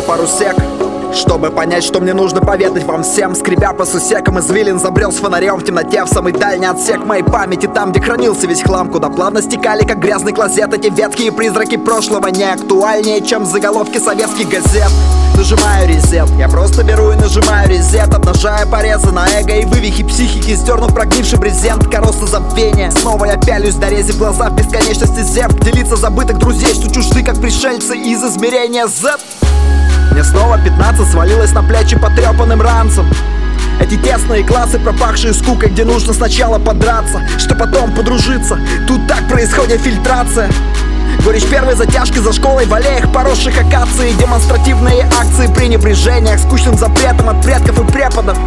пару сек, чтобы понять, что мне нужно поведать вам всем. Скребя по сусекам извилин, забрел с фонарем в темноте в самый дальний отсек моей памяти, там, где хранился весь хлам, куда плавно стекали, как грязный клозет, эти ветхие призраки прошлого, не актуальнее, чем заголовки советских газет. Нажимаю резет, я просто беру и нажимаю резет, обнажая порезы на эго и вывихи психики, сдернув прогнивший брезент, короста забвения. Снова я пялюсь, дорезив глаза в бесконечности зеп, делиться забытых друзей, что чужды, как пришельцы из измерения Z. Мне снова 15 свалилось на плечи потрепанным ранцем. Эти тесные классы, пропахшие скукой, где нужно сначала подраться, что потом подружиться. Тут так происходит фильтрация. Горечь первой затяжки за школой в аллеях, поросших акации, демонстративные акции пренебрежения к скучным запретам от предков и преподов.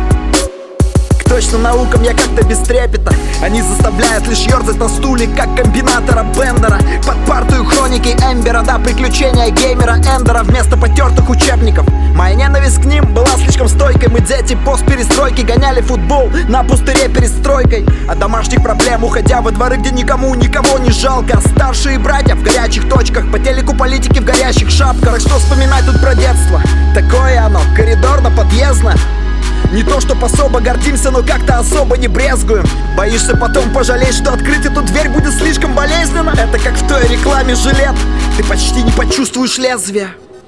К точным наукам я как-то без трепета, они заставляют лишь ерзать на стуле, как комбинатора Бендера. Под партию хроники Эмбера, да, приключения геймера Эндера вместо потертых учебников. Моя ненависть к ним была слишком стойкой. Мы дети постперестройки, гоняли футбол на пустыре перестройкой. От домашних проблем уходя во дворы, где никому никого не жалко. Старшие братья в горячих точках, по телеку политики в горящих шапках. Так что вспоминать тут про детство? Такое оно, коридорно-подъездно. Не то, чтоб особо гордимся, но как-то особо не брезгуем. Боишься потом пожалеть, что открыть эту дверь будет слишком болезненно. Это как в той рекламе жилет, ты почти не почувствуешь лезвие.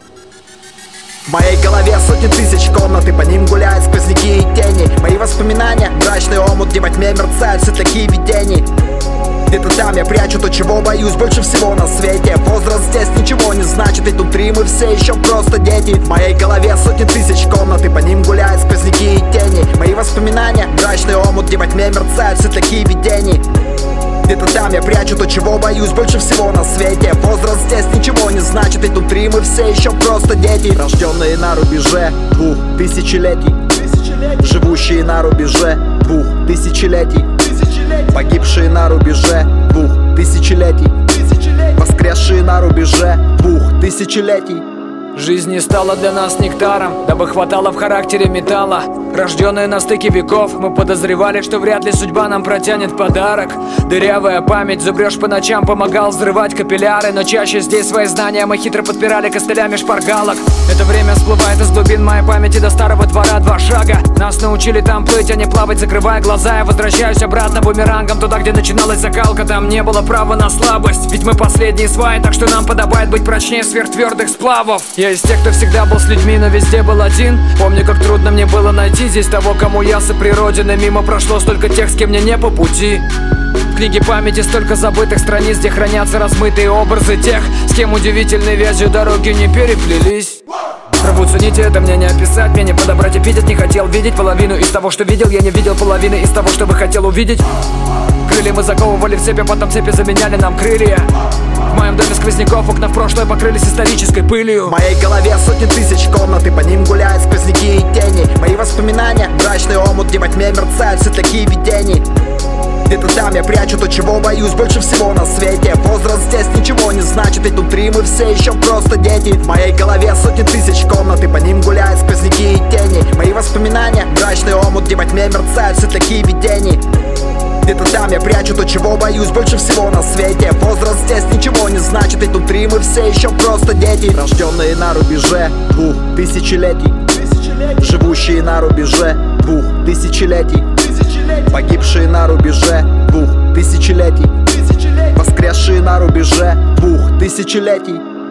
В моей голове сотни тысяч комнат, и по ним гуляют сквозняки и тени. Мои воспоминания, мрачный омут, где во тьме мерцают светляки видений. Где-то там я прячу то, чего боюсь больше всего на свете. Возраст здесь ничего не значит, и внутри мы все еще просто дети. В моей голове сотни тысяч комнат, и по ним гуляют сквозняки и тени. Мои воспоминания, мрачный омут, где во тьме мерцают светляки видений. Где-то там я прячу то, чего боюсь больше всего на свете. Возраст здесь ничего не значит, и внутри мы все еще просто дети. Рожденные на рубеже 2000 летий, живущие на рубеже 2000 погибшие на рубеже 2000 воскресшие на рубеже 2000. Жизнь не стала для нас нектаром, дабы хватало в характере металла. Рожденные на стыке веков, мы подозревали, что вряд ли судьба нам протянет подарок. Дырявая память, зубрёж по ночам помогал взрывать капилляры, но чаще здесь свои знания мы хитро подпирали костылями шпаргалок. Это время всплывает из глубин моей памяти до старого двора 2 шага. Нас научили там плыть, а не плавать, закрывая глаза. Я возвращаюсь обратно бумерангом туда, где начиналась закалка. Там не было права на слабость, ведь мы последние сваи, так что нам подобает быть прочнее сверхтвердых сплавов. Я из тех, кто всегда был с людьми, но везде был один. Помню, как трудно мне было найти здесь того, кому я соприроден, и мимо прошло столько тех, с кем мне не по пути. В книге памяти столько забытых страниц, где хранятся размытые образы тех, с кем удивительной вязью дороги не переплелись. Рвутся нити, это мне не описать, мне не подобрать эпитет. Не хотел видеть половину из того, что видел, я не видел половины из того, что бы хотел увидеть. Крылья мы заковывали в цепи, потом цепи заменяли нам крылья. В моем доме сквозняков окна в прошлое покрылись исторической пылью. В моей голове сотни тысяч комнат, и по ним гуляют сквозняки и тени. Мои воспоминания, мрачный омут, где во тьме мерцают светляки видений. Где-то там я прячу то, чего боюсь больше всего на свете. Возраст здесь ничего не значит, и внутри мы все еще просто дети. В моей голове сотни тысяч комнат, и по ним гуляют сквозняки и тени. Мои воспоминания, мрачный омут, где во тьме мерцают светляки видений. Где-то там я прячу то, чего боюсь больше всего на свете. Возраст здесь ничего не значит, и внутри мы все еще просто дети. Рожденные на рубеже 2000 живущие на рубеже 2000 погибшие на рубеже 2000 воскресшие на рубеже 2000.